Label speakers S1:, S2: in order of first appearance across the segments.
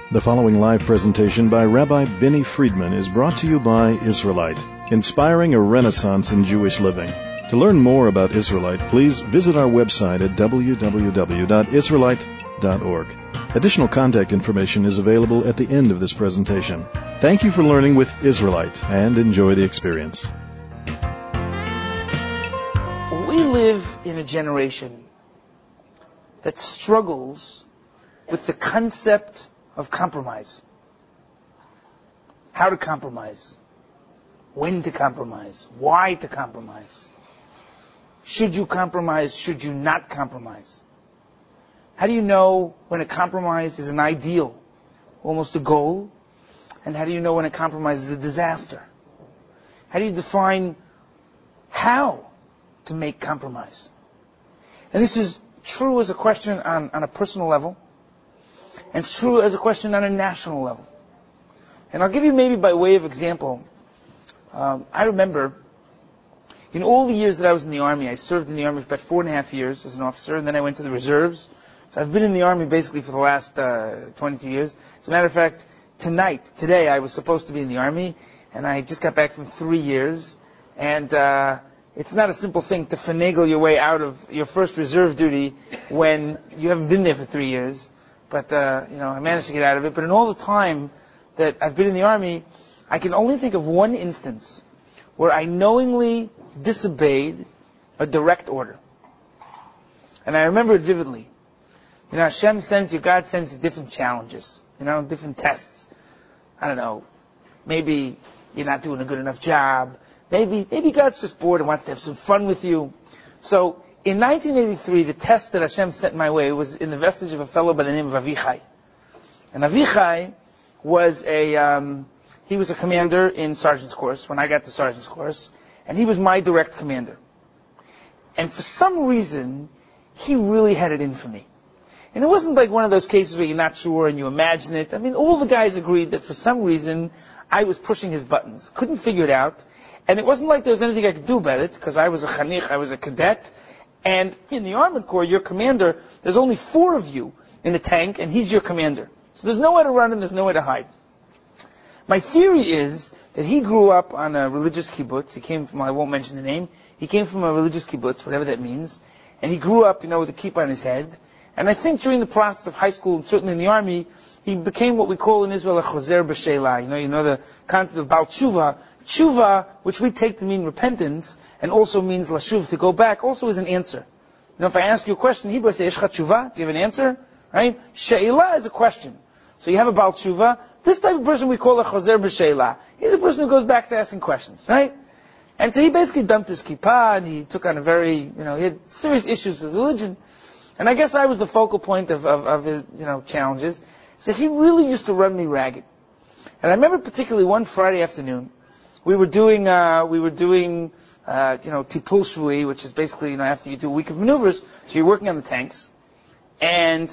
S1: The following live presentation by Rabbi Benny Friedman is brought to you by Israelite, inspiring a renaissance in Jewish living. To learn more about Israelite, please visit our website at www.israelite.org. Additional contact information is available at the end of this presentation. Thank you for learning with Israelite and enjoy the experience.
S2: We live in a generation that struggles with the concept of compromise. How to compromise. When to compromise. Why to compromise. Should you compromise? Should you not compromise? How do you know when a compromise is an ideal, almost a goal? And how do you know when a compromise is a disaster? How do you define how to make compromise? And this is true as a question on a personal level. And it's true as a question on a national level. And I'll give you maybe by way of example. I remember in all the years that I was in the Army, I served in the Army for about 4.5 years as an officer, and then I went to the reserves. So I've been in the Army basically for the last 22 years. As a matter of fact, today, I was supposed to be in the Army, and I just got back from 3 years. And it's not a simple thing to finagle your way out of your first reserve duty when you haven't been there for 3 years. But, I managed to get out of it. But in all the time that I've been in the Army, I can only think of one instance where I knowingly disobeyed a direct order. And I remember it vividly. Hashem sends you, God sends you different challenges, different tests. I don't know, maybe you're not doing a good enough job. Maybe God's just bored and wants to have some fun with you. So, in 1983, the test that Hashem sent my way was in the vestige of a fellow by the name of Avichai. And Avichai was he was a commander in sergeant's course when I got to sergeant's course, and he was my direct commander. And for some reason, he really had it in for me. And it wasn't like one of those cases where you're not sure and you imagine it. I mean, all the guys agreed that for some reason, I was pushing his buttons. Couldn't figure it out. And it wasn't like there was anything I could do about it, because I was a chanich, I was a cadet. And in the Armored Corps, your commander, there's only 4 of you in the tank, and he's your commander. So there's nowhere to run and there's nowhere to hide. My theory is that he grew up on a religious kibbutz. He came from, I won't mention the name, he came from a religious kibbutz, whatever that means. And he grew up, with a kippah on his head. And I think during the process of high school, and certainly in the Army, he became what we call in Israel a chozer b'sheila. The concept of Baal Tshuva. Tshuva, which we take to mean repentance, and also means lashuv, to go back, also is an answer. If I ask you a question in Hebrew, I say, Eshcha tshuva, do you have an answer? Right? She'ila is a question. So you have a Baal Tshuva. This type of person we call a chozer b'sheila. He's a person who goes back to asking questions, right? And so he basically dumped his kippah, and he took on he had serious issues with religion. And I guess I was the focal point of his, challenges. So he really used to run me ragged. And I remember particularly one Friday afternoon, we were doing tipul shvui, which is basically, after you do a week of maneuvers, so you're working on the tanks. And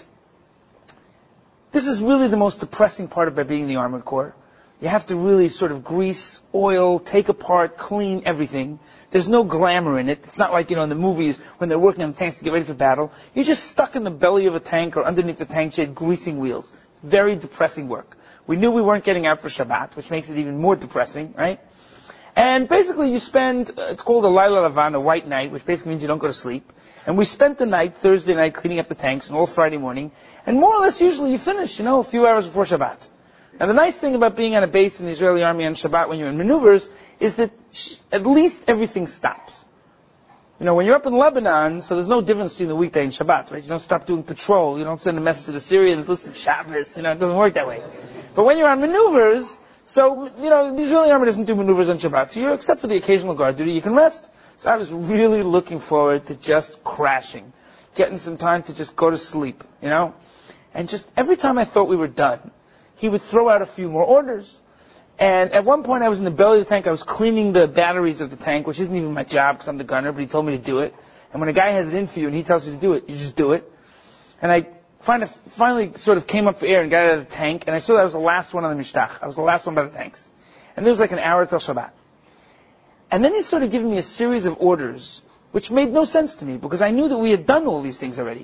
S2: this is really the most depressing part about being in the Armored Corps. You have to really sort of grease, oil, take apart, clean everything. There's no glamour in it. It's not like, in the movies when they're working on the tanks to get ready for battle. You're just stuck in the belly of a tank or underneath the tank shed greasing wheels. Very depressing work. We knew we weren't getting out for Shabbat, which makes it even more depressing, right? And basically you spend, it's called a Laila Lavan, a white night, which basically means you don't go to sleep. And we spent the night, Thursday night, cleaning up the tanks, and all Friday morning. And more or less usually you finish, a few hours before Shabbat. Now the nice thing about being on a base in the Israeli Army on Shabbat when you're in maneuvers is that at least everything stops. When you're up in Lebanon, so there's no difference between the weekday and Shabbat, right? You don't stop doing patrol, you don't send a message to the Syrians, listen, Shabbos, it doesn't work that way. But when you're on maneuvers, so, the Israeli Army doesn't do maneuvers on Shabbat, so except for the occasional guard duty, you can rest. So I was really looking forward to just crashing, getting some time to just go to sleep, And just every time I thought we were done, he would throw out a few more orders. And at one point I was in the belly of the tank, I was cleaning the batteries of the tank, which isn't even my job because I'm the gunner, but he told me to do it. And when a guy has it in for you and he tells you to do it, you just do it. And I finally sort of came up for air and got out of the tank, and I saw that I was the last one on the mishtach. I was the last one by the tanks. And there was like an hour till Shabbat. And then he started giving me a series of orders, which made no sense to me, because I knew that we had done all these things already.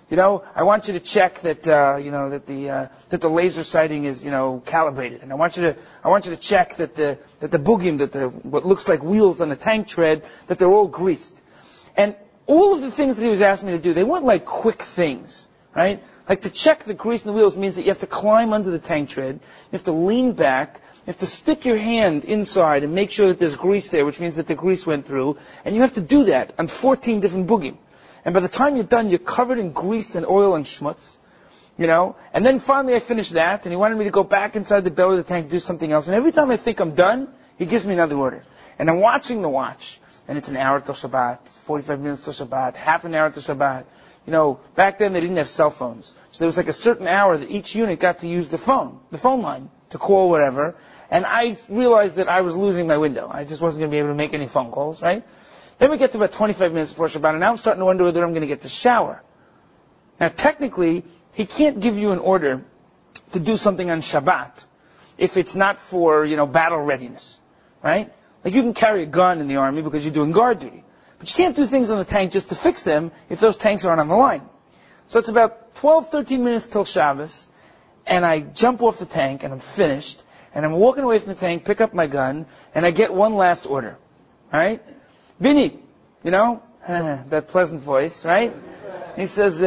S2: I want you to check that that the laser sighting is calibrated, and I want you to check that the bugim, what looks like wheels on a tank tread, that they're all greased. And all of the things that he was asking me to do, they weren't like quick things, right? Like to check the grease in the wheels means that you have to climb under the tank tread, you have to lean back, you have to stick your hand inside and make sure that there's grease there, which means that the grease went through, and you have to do that on 14 different bugim. And by the time you're done, you're covered in grease and oil and schmutz, And then finally I finished that, and he wanted me to go back inside the belly of the tank, do something else. And every time I think I'm done, he gives me another order. And I'm watching the watch, and it's an hour till Shabbat, 45 minutes till Shabbat, half an hour till Shabbat. Back then they didn't have cell phones. So there was like a certain hour that each unit got to use the phone line, to call whatever. And I realized that I was losing my window. I just wasn't going to be able to make any phone calls, right? Then we get to about 25 minutes before Shabbat, and now I'm starting to wonder whether I'm going to get to shower. Now, technically, he can't give you an order to do something on Shabbat if it's not for, battle readiness, right? Like you can carry a gun in the army because you're doing guard duty. But you can't do things on the tank just to fix them if those tanks aren't on the line. So it's about 12, 13 minutes till Shabbos, and I jump off the tank, and I'm finished, and I'm walking away from the tank, pick up my gun, and I get one last order, right? Bini, that pleasant voice, right? He says,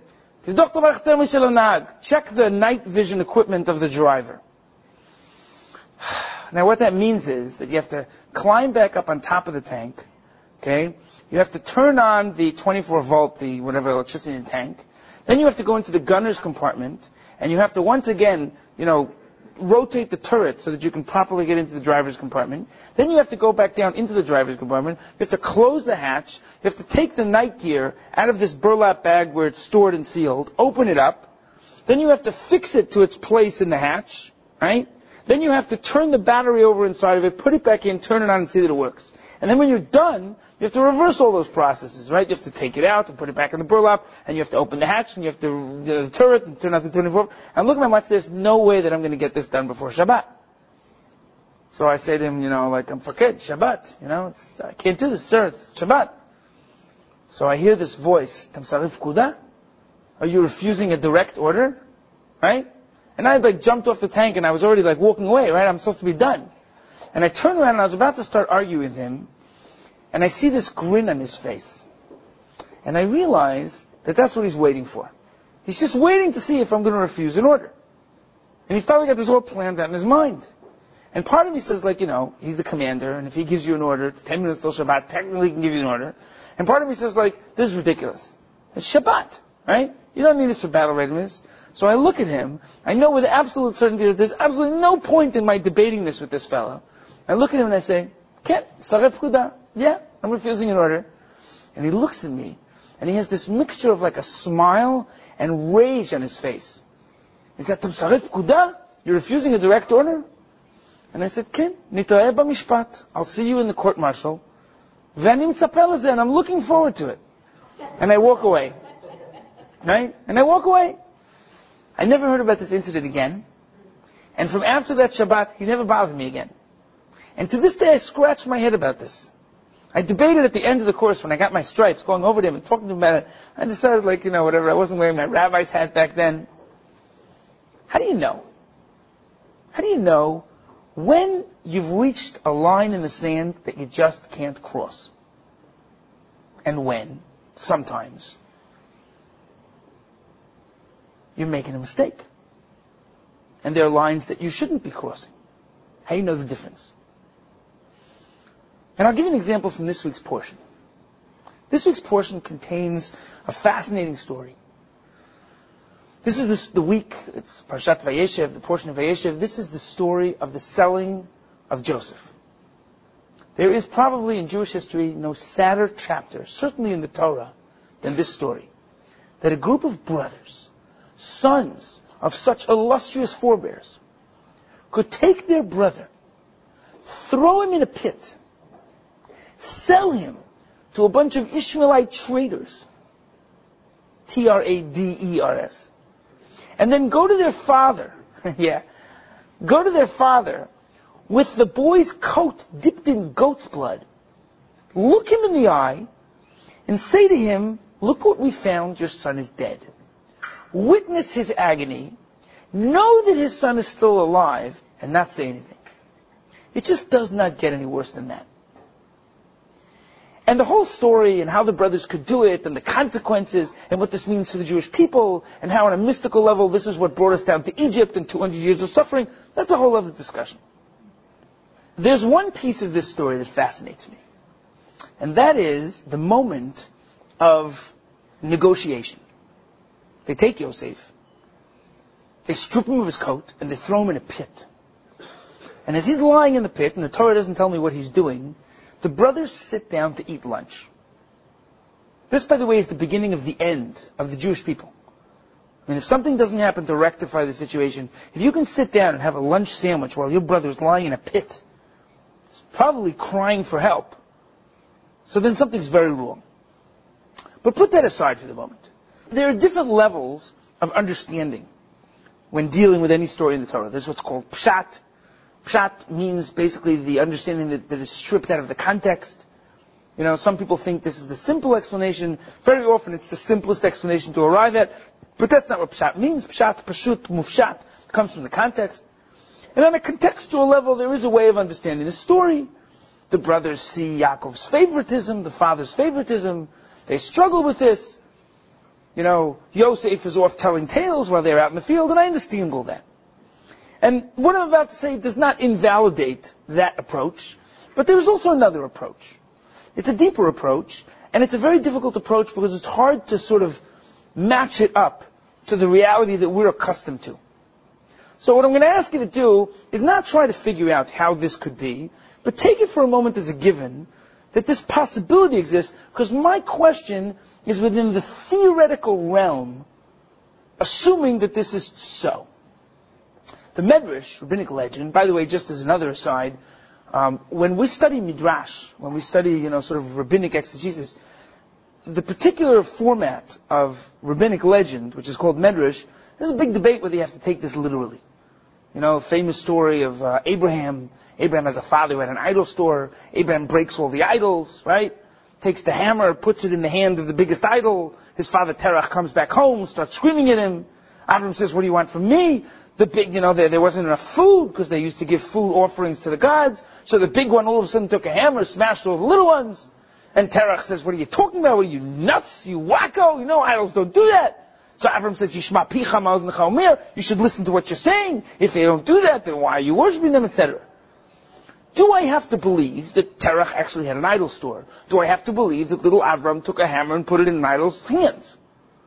S2: check the night vision equipment of the driver. Now what that means is that you have to climb back up on top of the tank, okay? You have to turn on the 24 volt, the whatever electricity in the tank. Then you have to go into the gunner's compartment, and you have to once again, rotate the turret so that you can properly get into the driver's compartment. Then you have to go back down into the driver's compartment. You have to close the hatch. You have to take the night gear out of this burlap bag where it's stored and sealed, open it up. Then you have to fix it to its place in the hatch, right? Then you have to turn the battery over inside of it, put it back in, turn it on, and see that it works. And then when you're done, you have to reverse all those processes, right? You have to take it out and put it back in the burlap, and you have to open the hatch, and you have to the turret, and turn out the 24. And look at my watch, there's no way that I'm going to get this done before Shabbat. So I say to him, I'm faked, Shabbat, I can't do this, sir, it's Shabbat. So I hear this voice, Tamsarif Kuda? Are you refusing a direct order? Right? And I jumped off the tank, and I was already walking away, right? I'm supposed to be done. And I turned around and I was about to start arguing with him, and I see this grin on his face. And I realize that that's what he's waiting for. He's just waiting to see if I'm going to refuse an order. And he's probably got this all planned out in his mind. And part of me says, he's the commander, and if he gives you an order, it's 10 minutes till Shabbat, technically he can give you an order. And part of me says, this is ridiculous. It's Shabbat, right? You don't need this for battle readiness. So I look at him. I know with absolute certainty that there's absolutely no point in my debating this with this fellow. I look at him and I say, Saref Kuda. Yeah, I'm refusing an order. And he looks at me, and he has this mixture of a smile and rage on his face. He said, Saref Kuda? You're refusing a direct order? And I said, Nitra'eh b'mishpat. I'll see you in the court-martial. V'ani mitzapeh lezeh, and I'm looking forward to it. And I walk away. Right? And I walk away. I never heard about this incident again. And from after that Shabbat, he never bothered me again. And to this day, I scratch my head about this. I debated at the end of the course when I got my stripes, going over to him and talking to him about it. I decided, whatever, I wasn't wearing my rabbi's hat back then. How do you know? How do you know when you've reached a line in the sand that you just can't cross? And when, sometimes, you're making a mistake. And there are lines that you shouldn't be crossing. How do you know the difference? And I'll give you an example from this week's portion. This week's portion contains a fascinating story. This is the week, it's Parshat Vayeshev, the portion of Vayeshev. This is the story of the selling of Joseph. There is probably in Jewish history no sadder chapter, certainly in the Torah, than this story. That a group of brothers, sons of such illustrious forebears, could take their brother, throw him in a pit, sell him to a bunch of Ishmaelite traders, Traders, and then go to their father, go to their father with the boy's coat dipped in goat's blood, look him in the eye, and say to him, look what we found, your son is dead. Witness his agony, know that his son is still alive, and not say anything. It just does not get any worse than that. And the whole story and how the brothers could do it and the consequences and what this means to the Jewish people and how on a mystical level this is what brought us down to Egypt and 200 years of suffering, that's a whole other discussion. There's one piece of this story that fascinates me. And that is the moment of negotiation. They take Yosef, they strip him of his coat, and they throw him in a pit. And as he's lying in the pit, and the Torah doesn't tell me what he's doing, the brothers sit down to eat lunch. This, by the way, is the beginning of the end of the Jewish people. I mean, if something doesn't happen to rectify the situation, if you can sit down and have a lunch sandwich while your brother is lying in a pit, probably crying for help, so then something's very wrong. But put that aside for the moment. There are different levels of understanding when dealing with any story in the Torah. There's what's called pshat. Pshat means basically the understanding that is stripped out of the context. You know, some people think this is the simple explanation. Very often it's the simplest explanation to arrive at. But that's not what pshat means. Pshat, pashut, mufshat comes from the context. And on a contextual level, there is a way of understanding the story. The brothers see Yaakov's favoritism, the father's favoritism. They struggle with this. You know, Yosef is off telling tales while they're out in the field, and I understand all that. And what I'm about to say does not invalidate that approach, but there is also another approach. It's a deeper approach, and it's a very difficult approach because it's hard to sort of match it up to the reality that we're accustomed to. So what I'm going to ask you to do is not try to figure out how this could be, but take it for a moment as a given that this possibility exists, because my question is within the theoretical realm, assuming that this is so. The Medrash, rabbinic legend, by the way, just as another aside, when we study Midrash, when we study, sort of rabbinic exegesis, the particular format of rabbinic legend, which is called Medrash, there's a big debate whether you have to take this literally. Famous story of Abraham. Abraham has a father who had an idol store. Abraham breaks all the idols, right? Takes the hammer, puts it in the hand of the biggest idol. His father Terach comes back home, starts screaming at him. Abraham says, "What do you want from me?" The big, there wasn't enough food because they used to give food offerings to the gods. So the big one all of a sudden took a hammer, smashed all the little ones. And Terach says, "What are you talking about? What are you nuts? You wacko? Idols don't do that." So Avram says, "Yishma picha ma'oz necha omer." You should listen to what you're saying. If they don't do that, then why are you worshiping them, etc.? Do I have to believe that Terach actually had an idol store? Do I have to believe that little Avram took a hammer and put it in an idol's hands?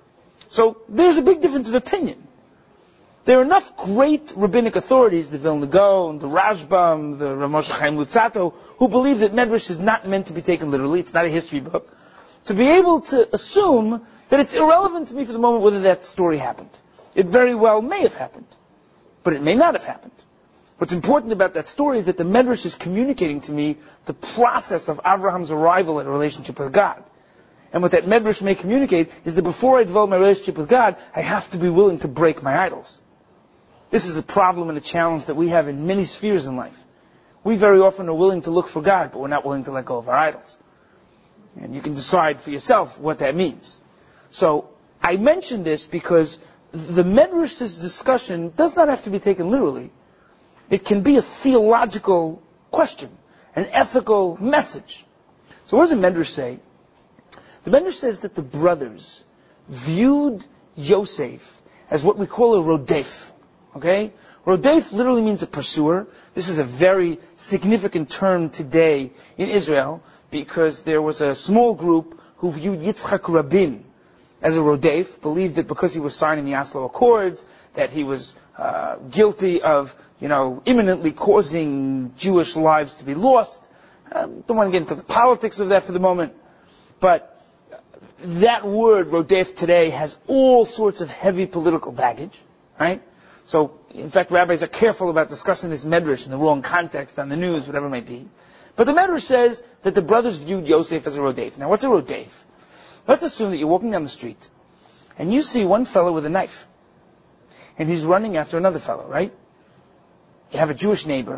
S2: So there's a big difference of opinion. There are enough great rabbinic authorities, the Vilna Gaon, the Rashbam, the Rav Moshe Chaim Luzzatto, who believe that Medrash is not meant to be taken literally. It's not a history book. To be able to assume that it's irrelevant to me for the moment whether that story happened. It very well may have happened, but it may not have happened. What's important about that story is that the Medrash is communicating to me the process of Abraham's arrival at a relationship with God. And what that Medrash may communicate is that before I develop my relationship with God, I have to be willing to break my idols. This is a problem and a challenge that we have in many spheres in life. We very often are willing to look for God, but we're not willing to let go of our idols. And you can decide for yourself what that means. So, I mention this because the Medrash's discussion does not have to be taken literally. It can be a theological question, an ethical message. So what does the Medrash say? The Medrash says that the brothers viewed Yosef as what we call a rodef. Okay? Rodef literally means a pursuer. This is a very significant term today in Israel because there was a small group who viewed Yitzchak Rabin as a rodef, believed that because he was signing the Oslo Accords, that he was guilty of, imminently causing Jewish lives to be lost. Don't want to get into the politics of that for the moment, but that word, rodef, today has all sorts of heavy political baggage, right? So, in fact, rabbis are careful about discussing this Medrash in the wrong context, on the news, whatever it might be. But the Medrash says that the brothers viewed Yosef as a rodef. Now, what's a rodef? Let's assume that you're walking down the street, and you see one fellow with a knife, and he's running after another fellow, right? You have a Jewish neighbor,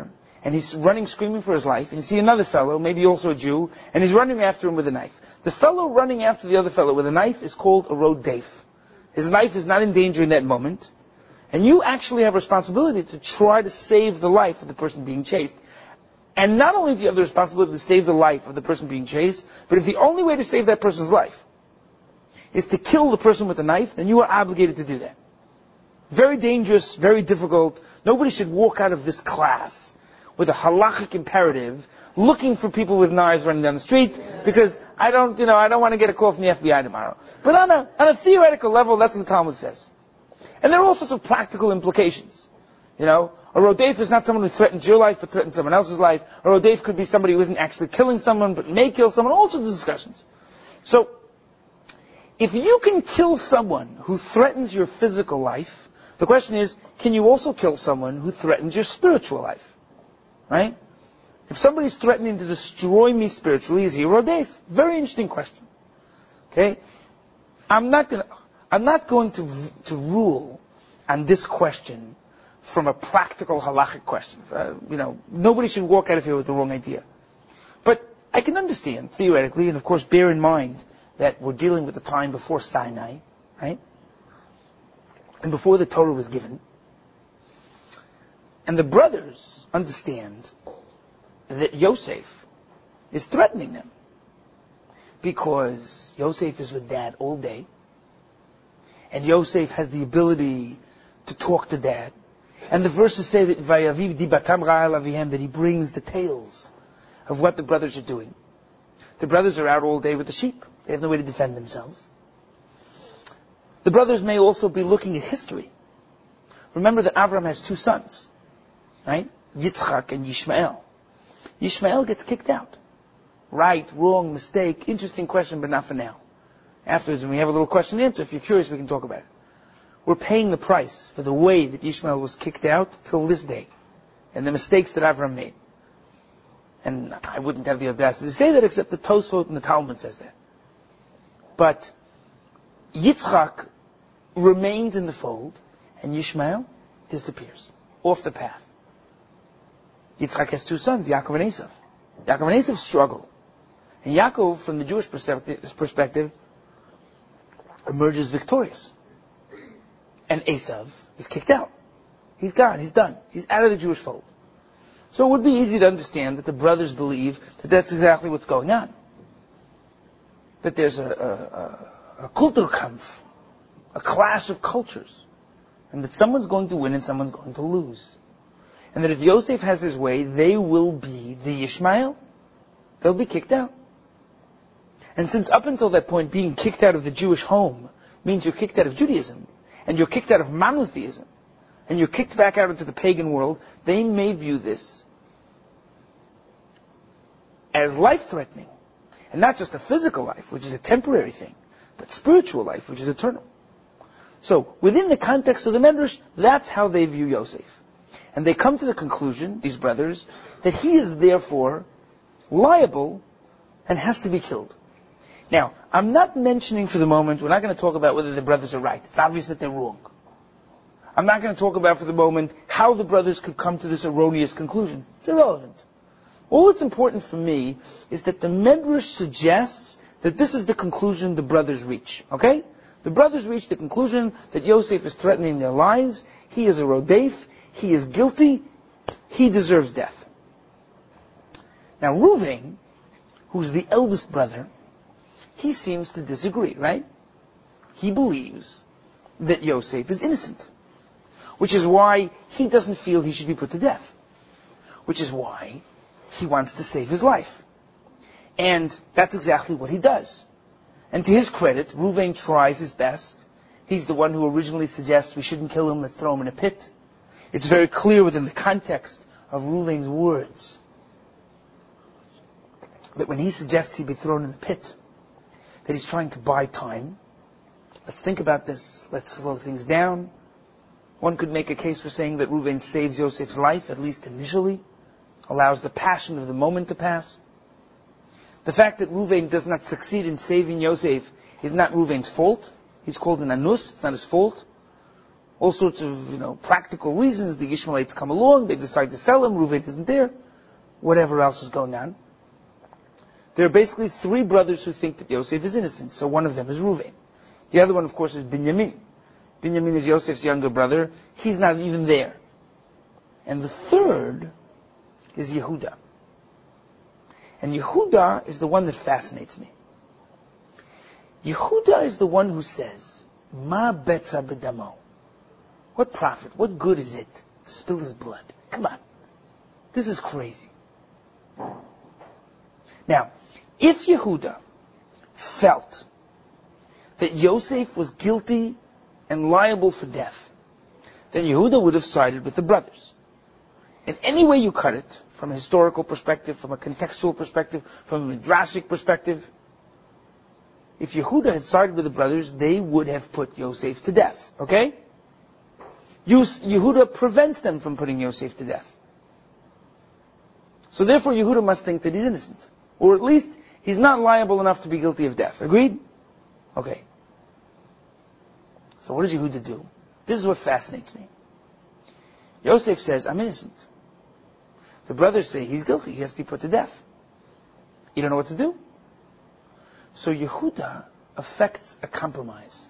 S2: and he's running screaming for his life, and you see another fellow, maybe also a Jew, and he's running after him with a knife. The fellow running after the other fellow with a knife is called a rodef. His life is not in danger in that moment, and you actually have a responsibility to try to save the life of the person being chased. And not only do you have the responsibility to save the life of the person being chased, but if the only way to save that person's life is to kill the person with the knife, then you are obligated to do that. Very dangerous, very difficult. Nobody should walk out of this class with a halachic imperative, looking for people with knives running down the street, because I don't want to get a call from the FBI tomorrow. But on a theoretical level, that's what the Talmud says. And there are all sorts of practical implications. A rodef is not someone who threatens your life, but threatens someone else's life. A rodef could be somebody who isn't actually killing someone, but may kill someone. All sorts of discussions. So, if you can kill someone who threatens your physical life, the question is, can you also kill someone who threatens your spiritual life? Right? If somebody's threatening to destroy me spiritually, is he a rodef? Very interesting question. Okay? I'm not going to rule on this question from a practical halachic question. Nobody should walk out of here with the wrong idea. But I can understand, theoretically, and of course bear in mind that we're dealing with the time before Sinai, right? And before the Torah was given. And the brothers understand that Yosef is threatening them. Because Yosef is with dad all day. And Yosef has the ability to talk to dad. And the verses say that Vayaviv di batam ra'al avihem, that he brings the tales of what the brothers are doing. The brothers are out all day with the sheep. They have no way to defend themselves. The brothers may also be looking at history. Remember that Avram has two sons, right? Yitzchak and Yishmael. Yishmael gets kicked out. Right, wrong, mistake, interesting question, but not for now. Afterwards, when we have a little question and answer, if you're curious, we can talk about it. We're paying the price for the way that Yishmael was kicked out till this day, and the mistakes that Avram made. And I wouldn't have the audacity to say that, except the Tosfot and the Talmud says that. But Yitzchak remains in the fold, and Yishmael disappears off the path. Yitzchak has two sons, Yaakov and Esav. Yaakov and Esav struggle. And Yaakov, from the Jewish perspective, emerges victorious. And Esav is kicked out. He's gone, he's done. He's out of the Jewish fold. So it would be easy to understand that the brothers believe that that's exactly what's going on. That there's a Kulturkampf, a clash of cultures. And that someone's going to win and someone's going to lose. And that if Yosef has his way, they will be the Ishmael. They'll be kicked out. And since up until that point, being kicked out of the Jewish home means you're kicked out of Judaism, and you're kicked out of monotheism, and you're kicked back out into the pagan world, they may view this as life-threatening. And not just a physical life, which is a temporary thing, but spiritual life, which is eternal. So, within the context of the Medrash, that's how they view Yosef. And they come to the conclusion, these brothers, that he is therefore liable and has to be killed. Now, I'm not mentioning for the moment, we're not going to talk about whether the brothers are right. It's obvious that they're wrong. I'm not going to talk about for the moment how the brothers could come to this erroneous conclusion. It's irrelevant. All that's important for me is that the Medrash suggests that this is the conclusion the brothers reach. Okay? The brothers reach the conclusion that Yosef is threatening their lives. He is a rodef. He is guilty. He deserves death. Now, Reuven, who's the eldest brother, he seems to disagree, right? He believes that Yosef is innocent. Which is why he doesn't feel he should be put to death. Which is why he wants to save his life. And that's exactly what he does. And to his credit, Reuven tries his best. He's the one who originally suggests we shouldn't kill him, let's throw him in a pit. It's very clear within the context of Reuven's words that when he suggests he be thrown in the pit, that he's trying to buy time. Let's think about this. Let's slow things down. One could make a case for saying that Reuven saves Yosef's life, at least initially, allows the passion of the moment to pass. The fact that Reuven does not succeed in saving Yosef is not Reuven's fault. He's called an anus, it's not his fault. all sorts of, practical reasons. The Ishmaelites come along, they decide to sell him, Reuven isn't there, whatever else is going on. There are basically three brothers who think that Yosef is innocent, so one of them is Reuven. The other one, of course, is Binyamin. Binyamin is Yosef's younger brother. He's not even there. And the third is Yehuda. And Yehuda is the one that fascinates me. Yehuda is the one who says, Ma betza b'damo. What profit, what good is it to spill his blood? Come on. This is crazy. Now, if Yehuda felt that Yosef was guilty and liable for death, then Yehuda would have sided with the brothers. In any way you cut it, from a historical perspective, from a contextual perspective, from a midrashic perspective, if Yehuda had sided with the brothers, they would have put Yosef to death. Okay? Yehuda prevents them from putting Yosef to death. So therefore Yehuda must think that he's innocent. Or at least he's not liable enough to be guilty of death. Agreed? Okay. So what does Yehuda do? This is what fascinates me. Yosef says, I'm innocent. The brothers say he's guilty. He has to be put to death. You don't know what to do? So Yehuda affects a compromise.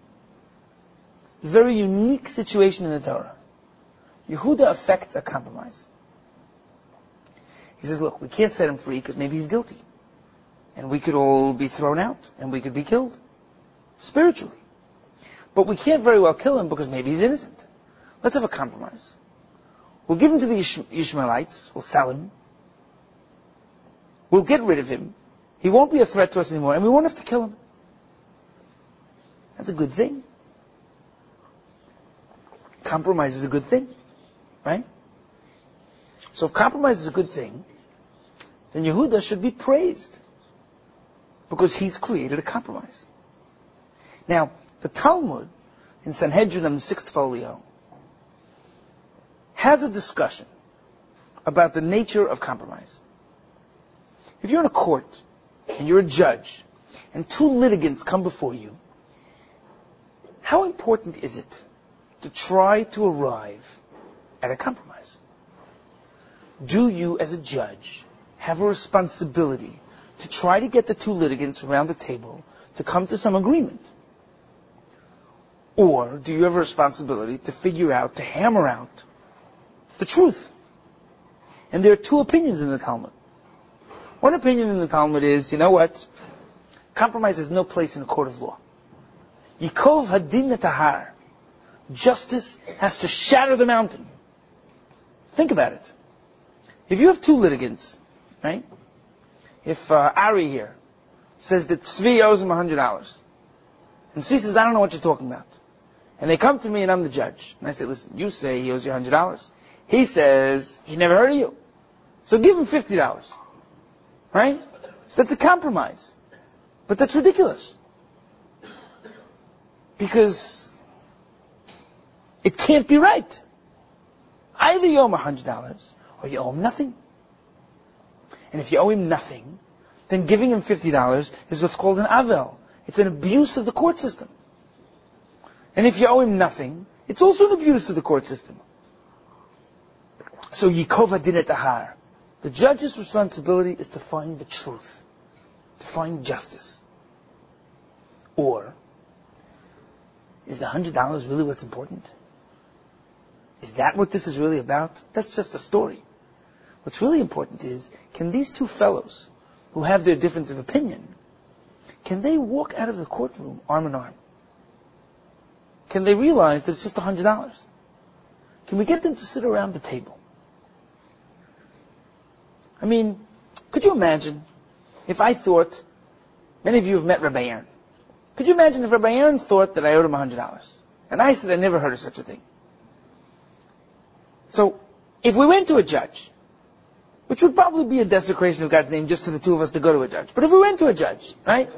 S2: Very unique situation in the Torah. Yehuda affects a compromise. He says, look, we can't set him free because maybe he's guilty. And we could all be thrown out. And we could be killed. Spiritually. But we can't very well kill him because maybe he's innocent. Let's have a compromise. We'll give him to the Ishmaelites. We'll sell him. We'll get rid of him. He won't be a threat to us anymore. And we won't have to kill him. That's a good thing. Compromise is a good thing. Right? So if compromise is a good thing, then Yehuda should be praised. Because he's created a compromise. Now, the Talmud in Sanhedrin on the 6th folio has a discussion about the nature of compromise. If you're in a court and you're a judge and two litigants come before you, how important is it to try to arrive at a compromise? Do you, as a judge, have a responsibility to try to get the two litigants around the table to come to some agreement? Or do you have a responsibility to figure out, to hammer out the truth? And there are two opinions in the Talmud. One opinion in the Talmud is, you know what? Compromise has no place in a court of law. Yikov hadin netahar. Justice has to shatter the mountain. Think about it. If you have two litigants, right? If Ari here says that Tzvi owes him $100, and Tzvi says, I don't know what you're talking about. And they come to me and I'm the judge. And I say, listen, you say he owes you $100. He says, he never heard of you. So give him $50. Right? So that's a compromise. But that's ridiculous. Because it can't be right. Either you owe him $100 or you owe him nothing. And if you owe him nothing, then giving him $50 is what's called an avel. It's an abuse of the court system. And if you owe him nothing, it's also an abuse of the court system. So Yikov hadin netahar. The judge's responsibility is to find the truth, to find justice. Or, is the $100 really what's important? Is that what this is really about? That's just a story. What's really important is, can these two fellows, who have their difference of opinion, can they walk out of the courtroom arm in arm? Can they realize that it's just $100? Can we get them to sit around the table? I mean, could you imagine if I thought, many of you have met Rabbi Aaron. Could you imagine if Rabbi Aaron thought that I owed him $100? And I said I never heard of such a thing. So, if we went to a judge, which would probably be a desecration of God's name just to the two of us to go to a judge, but if we went to a judge, right?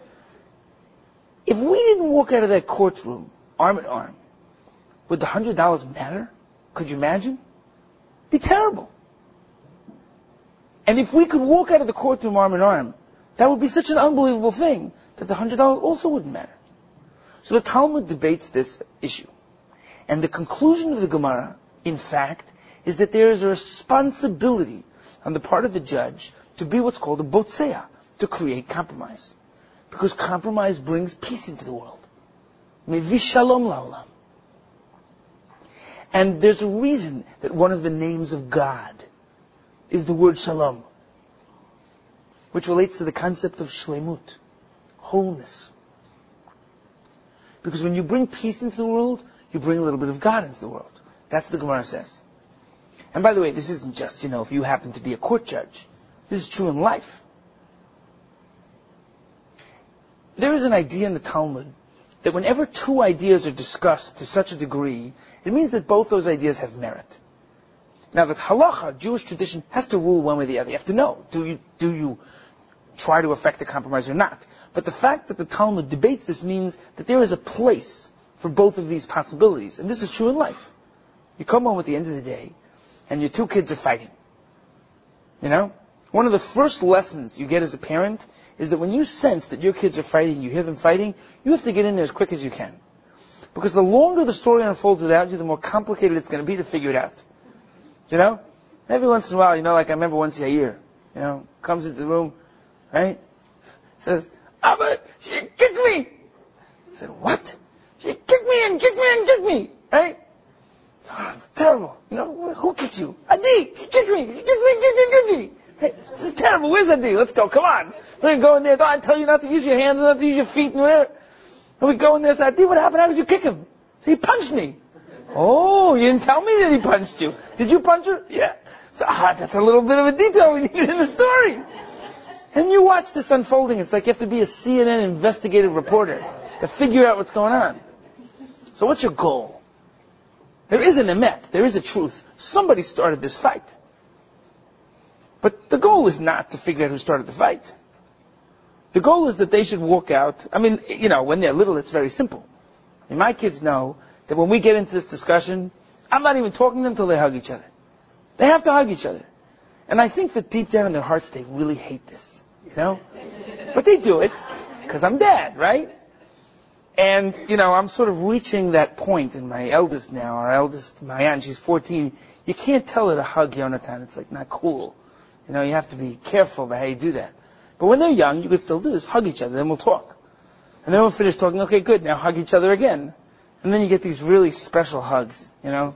S2: If we didn't walk out of that courtroom arm in arm, would the $100 matter? Could you imagine? It'd be terrible. And if we could walk out of the courtroom arm in arm, that would be such an unbelievable thing that the $100 also wouldn't matter. So the Talmud debates this issue. And the conclusion of the Gemara, in fact, is that there is a responsibility on the part of the judge to be what's called a botzeah, to create compromise. Because compromise brings peace into the world. Mevi shalom la'olam. And there's a reason that one of the names of God is the word shalom, which relates to the concept of shlemut, wholeness. Because when you bring peace into the world, you bring a little bit of God into the world. That's what the Gemara says. And by the way, this isn't just, if you happen to be a court judge. This is true in life. There is an idea in the Talmud that whenever two ideas are discussed to such a degree, it means that both those ideas have merit. Now that halacha, Jewish tradition, has to rule one way or the other. You have to know, do you try to effect a compromise or not? But the fact that the Talmud debates this means that there is a place for both of these possibilities. And this is true in life. You come home at the end of the day, and your two kids are fighting. One of the first lessons you get as a parent is that when you sense that your kids are fighting, you hear them fighting, you have to get in there as quick as you can. Because the longer the story unfolds without you, the more complicated it's going to be to figure it out. Every once in a while, like I remember once a year, comes into the room, right? Says, Abba, she kicked me. I said, what? She kicked me and kicked me and kicked me, right? It's terrible. Who kicked you? Adi, she kicked me. She kicked me and kicked me and kicked me. Hey, this is terrible. Where's Adi? Let's go. Come on. We're going to go in there. Don't I tell you not to use your hands, not to use your feet and whatever? And we go in there and say, Adi, what happened? How did you kick him? So he punched me. Oh, you didn't tell me that he punched you. Did you punch her? Yeah. So, that's a little bit of a detail we needed in the story. And you watch this unfolding. It's like you have to be a CNN investigative reporter to figure out what's going on. So what's your goal? There is an emet. There is a truth. Somebody started this fight. But the goal is not to figure out who started the fight. The goal is that they should walk out. When they're little, it's very simple. My kids know that when we get into this discussion, I'm not even talking to them until they hug each other. They have to hug each other. And I think that deep down in their hearts, they really hate this. But they do it because I'm dad, right? And, I'm sort of reaching that point in my eldest now, our eldest, Mayan, she's 14. You can't tell her to hug Yonatan. It's not cool. You have to be careful about how you do that. But when they're young, you could still do this. Hug each other, then we'll talk. And then we'll finish talking. Okay, good. Now hug each other again. And then you get these really special hugs, no,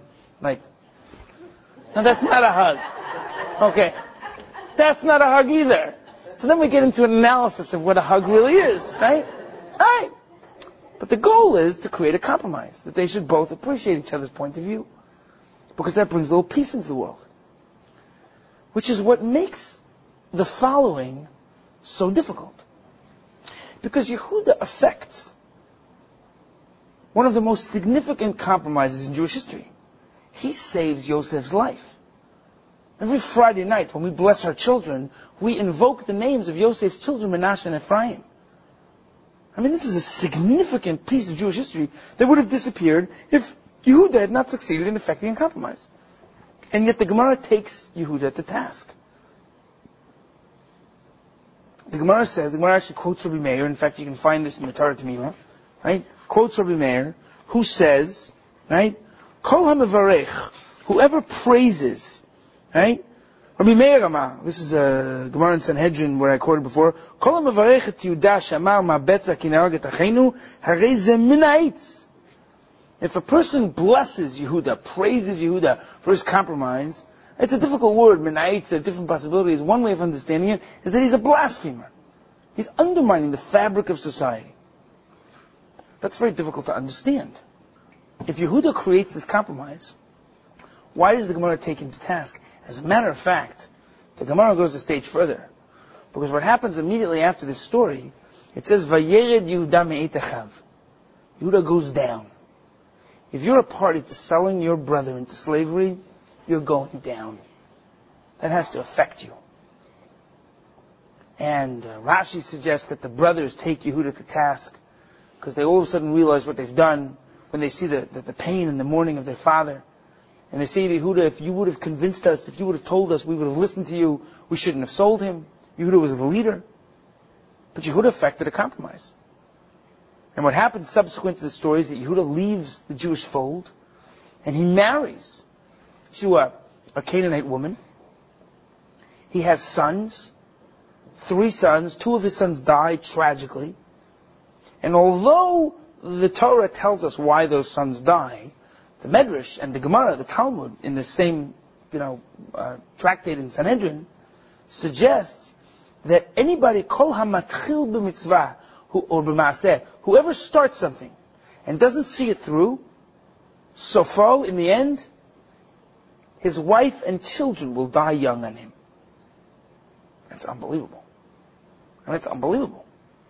S2: that's not a hug. Okay. That's not a hug either. So then we get into an analysis of what a hug really is, right? Alright. But the goal is to create a compromise, that they should both appreciate each other's point of view. Because that brings a little peace into the world. Which is what makes the following so difficult. Because Yehuda affects one of the most significant compromises in Jewish history. He saves Yosef's life. Every Friday night when we bless our children, we invoke the names of Yosef's children, Menashe and Ephraim. This is a significant piece of Jewish history that would have disappeared if Yehuda had not succeeded in effecting a compromise. And yet the Gemara takes Yehuda to task. The Gemara actually quotes Rabbi Meir. In fact, you can find this in the Torah Tamima, right? Quotes Rabbi Meir, who says, right? Kol ha'mevarech, whoever praises, right? Rabbi Meir Amar, this is a Gemara in Sanhedrin where I quoted before, Kol ha'mevarech et Yehuda shamar ma'betza ki nehareg et acheinu, harei ze min ha'itz. If a person blesses Yehuda, praises Yehuda for his compromise, it's a difficult word, min ha'itz, there are different possibilities. One way of understanding it is that he's a blasphemer. He's undermining the fabric of society. That's very difficult to understand. If Yehuda creates this compromise, why does the Gemara take him to task? As a matter of fact, the Gemara goes a stage further. Because what happens immediately after this story, it says, Vayered Yehuda me'et achav. Yehuda goes down. If you're a party to selling your brother into slavery, you're going down. That has to affect you. And Rashi suggests that the brothers take Yehuda to task because they all of a sudden realize what they've done when they see the pain and the mourning of their father. And they say to Yehuda, if you would have convinced us, if you would have told us, we would have listened to you, we shouldn't have sold him. Yehuda was the leader. But Yehuda effected a compromise. And what happens subsequent to the story is that Yehuda leaves the Jewish fold, And he marries to a Canaanite woman. He has sons, 3 sons. 2 of his sons died tragically. And although the Torah tells us why those sons die, the Medrash and the Gemara, the Talmud, in the same, tractate in Sanhedrin, suggests that anybody, kol hamatchil b'mitzvah, or b'maaseh, whoever starts something and doesn't see it through, sofo, in the end, his wife and children will die young on him. That's unbelievable. It's unbelievable.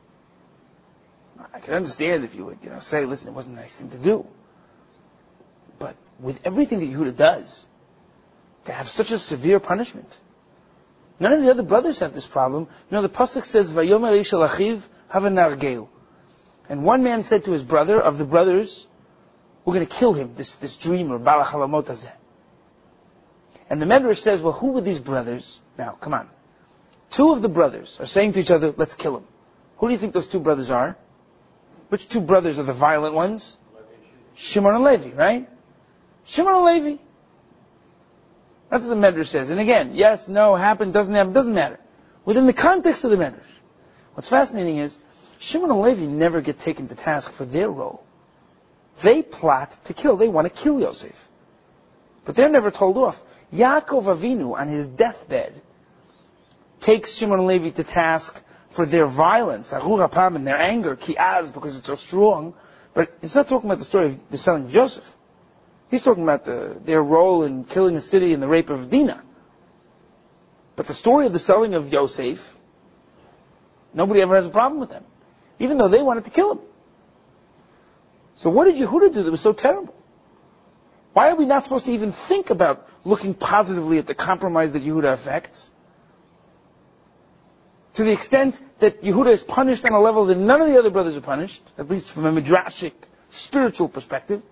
S2: I can understand if you would, say, listen, it wasn't a nice thing to do. But with everything that Yehuda does, to have such a severe punishment, none of the other brothers have this problem. The pasuk says, "Vayomer ish el achiv hava nargeu," and one man said to his brother, of the brothers, "We're going to kill him, this dreamer, Bala Chalamot hazeh." And the Medrash says, well, who were these brothers? Now, come on. 2 of the brothers are saying to each other, let's kill him. Who do you think those 2 brothers are? Which 2 brothers are the violent ones? Shimon and Levi, right? Shimon and Levi. That's what the Medrash says. And again, yes, no, happened, doesn't happen, doesn't matter. Within the context of the Medrash. What's fascinating is, Shimon and Levi never get taken to task for their role. They plot to kill. They want to kill Yosef. But they're never told off. Yaakov Avinu, on his deathbed, takes Shimon and Levi to task for their violence, Ahur Hapam, and their anger, Ki'az, because it's so strong. But it's not talking about the story of the selling of Joseph. He's talking about their role in killing a city and the rape of Dinah. But the story of the selling of Yosef, nobody ever has a problem with them, even though they wanted to kill him. So what did Yehuda do that was so terrible? Why are we not supposed to even think about looking positively at the compromise that Yehuda affects? To the extent that Yehuda is punished on a level that none of the other brothers are punished, at least from a midrashic, spiritual perspective,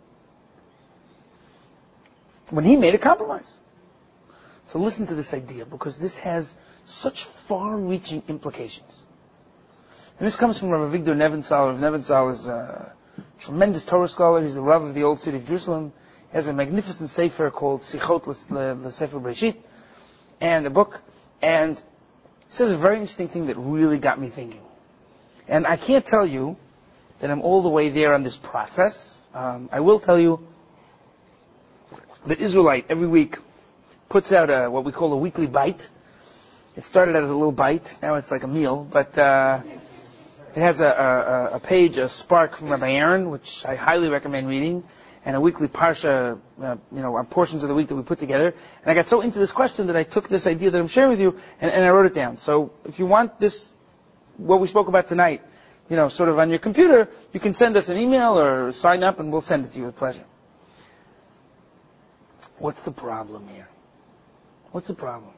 S2: when he made a compromise. So listen to this idea, because this has such far-reaching implications. And this comes from Rav Avigdor Nebenzahl. Rav Nebenzahl is a tremendous Torah scholar. He's the Rav of the Old City of Jerusalem. He has a magnificent sefer called Sichot LeSefer Bereshit, and a book. And he says a very interesting thing that really got me thinking. And I can't tell you that I'm all the way there on this process. I will tell you that Israelite every week puts out what we call a weekly bite. It started out as a little bite. Now it's like a meal. But it has a page, a spark from Rabbi Aaron, which I highly recommend reading, and a weekly parsha, on portions of the week that we put together. And I got so into this question that I took this idea that I'm sharing with you, and I wrote it down. So if you want this, what we spoke about tonight, sort of on your computer, you can send us an email or sign up, and we'll send it to you with pleasure. What's the problem here? What's the problem?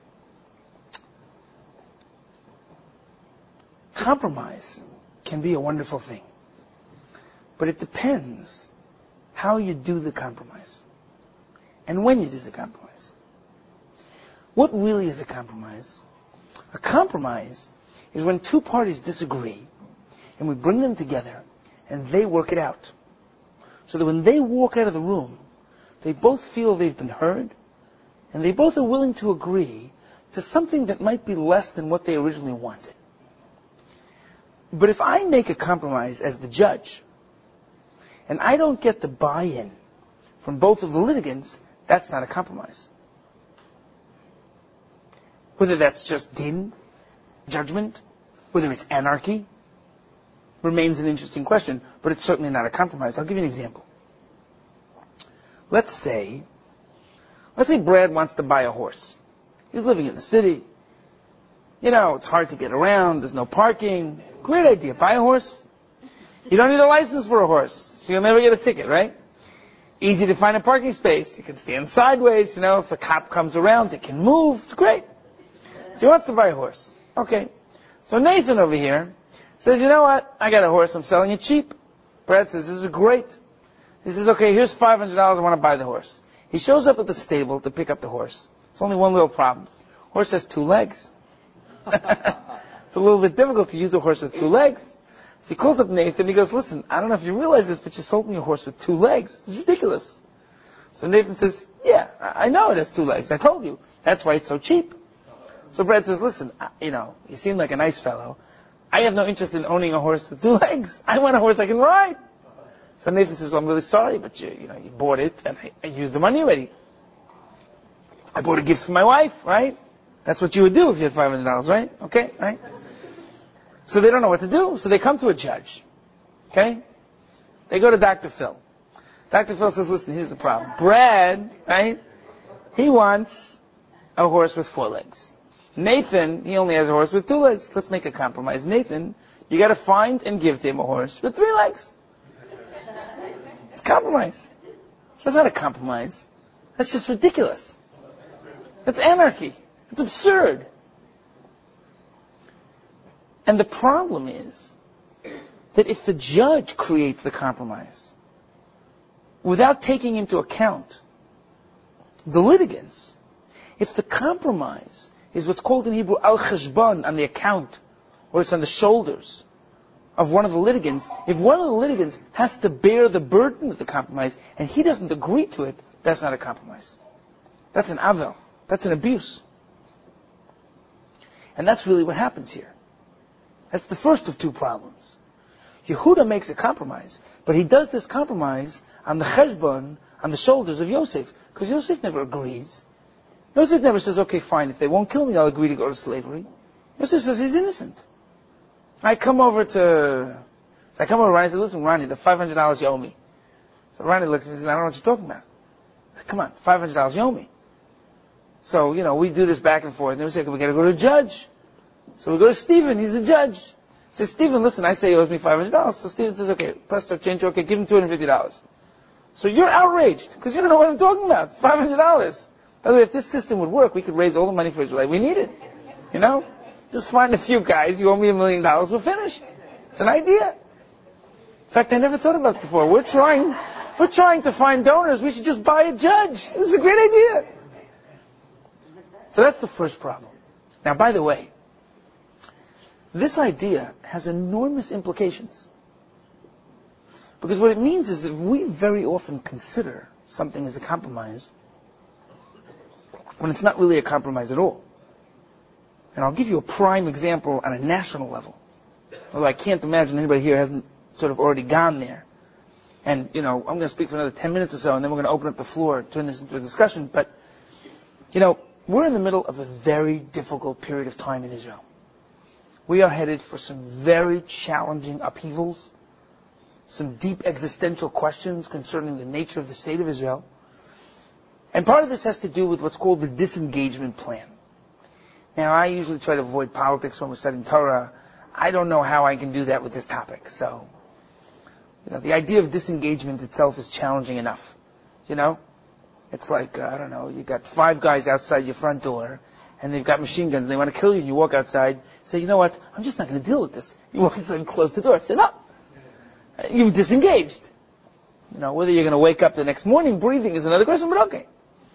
S2: Compromise can be a wonderful thing, but it depends how you do the compromise and when you do the compromise. What really is a compromise? A compromise is when 2 parties disagree and we bring them together and they work it out. So that when they walk out of the room, they both feel they've been heard and they both are willing to agree to something that might be less than what they originally wanted. But if I make a compromise as the judge, and I don't get the buy-in from both of the litigants, that's not a compromise. Whether that's just din, judgment, whether it's anarchy, remains an interesting question, but it's certainly not a compromise. I'll give you an example. Let's say Brad wants to buy a horse. He's living in the city. It's hard to get around. There's no parking. Great idea. Buy a horse. You don't need a license for a horse, so you'll never get a ticket, right? Easy to find a parking space. You can stand sideways. If the cop comes around, it can move. It's great. So he wants to buy a horse. Okay. So Nathan over here says, you know what? I got a horse. I'm selling it cheap. Brad says, this is great. He says, okay, here's $500. I want to buy the horse. He shows up at the stable to pick up the horse. It's only one little problem. Horse has 2 legs. It's a little bit difficult to use a horse with 2 legs. So he calls up Nathan and he goes, listen, I don't know if you realize this, but you sold me a horse with 2 legs. It's ridiculous. So Nathan says, yeah, I know it has 2 legs. I told you. That's why it's so cheap. So Brad says, listen, you seem like a nice fellow. I have no interest in owning a horse with 2 legs. I want a horse I can ride. So Nathan says, well, I'm really sorry, but you bought it, and I used the money already. I bought a gift for my wife, right? That's what you would do if you had $500, right? Okay, right? So they don't know what to do. So they come to a judge. Okay? They go to Dr. Phil. Dr. Phil says, listen, here's the problem. Brad, right? He wants a horse with 4 legs. Nathan, he only has a horse with 2 legs. Let's make a compromise. Nathan, you got to find and give to him a horse with 3 legs. It's a compromise. So that's not a compromise. That's just ridiculous. That's anarchy. It's absurd. And the problem is that if the judge creates the compromise without taking into account the litigants, if the compromise is what's called in Hebrew al-cheshbon, on the account, or it's on the shoulders of one of the litigants, if one of the litigants has to bear the burden of the compromise and he doesn't agree to it, that's not a compromise. That's an avel. That's an abuse. And that's really what happens here. That's the first of 2 problems. Yehuda makes a compromise, but he does this compromise on the cheshbon, on the shoulders of Yosef, because Yosef never agrees. Yosef never says, okay, fine, if they won't kill me, I'll agree to go to slavery. Yosef says he's innocent. I come over to Ronnie and say, listen, Ronnie, the $500 you owe me. So Ronnie looks at me and says, I don't know what you're talking about. I said, come on, $500 you owe me. So, we do this back and forth, and then we say, we gotta go to a judge. So we go to Stephen, he's the judge. He says, Stephen, listen, I say he owes me $500. So Stephen says, okay, presto, change, okay, give him $250. So you're outraged, because you don't know what I'm talking about. $500. By the way, if this system would work, we could raise all the money for Israel we needed. Just find a few guys, you owe me $1 million, we're finished. It's an idea. In fact, I never thought about it before. We're trying to find donors. We should just buy a judge. This is a great idea. So that's the first problem. Now, by the way, this idea has enormous implications. Because what it means is that we very often consider something as a compromise when it's not really a compromise at all. And I'll give you a prime example on a national level. Although I can't imagine anybody here hasn't sort of already gone there. And, I'm going to speak for another 10 minutes or so, and then we're going to open up the floor, turn this into a discussion. But, we're in the middle of a very difficult period of time in Israel. We are headed for some very challenging upheavals, some deep existential questions concerning the nature of the state of Israel. And part of this has to do with what's called the disengagement plan. Now, I usually try to avoid politics when we're studying Torah. I don't know how I can do that with this topic. So, the idea of disengagement itself is challenging enough. It's like, you got 5 guys outside your front door, and they've got machine guns, and they want to kill you, and you walk outside, say, you know what, I'm just not going to deal with this. You walk inside and close the door. Say, no. You've disengaged. Whether you're going to wake up the next morning breathing is another question, but okay.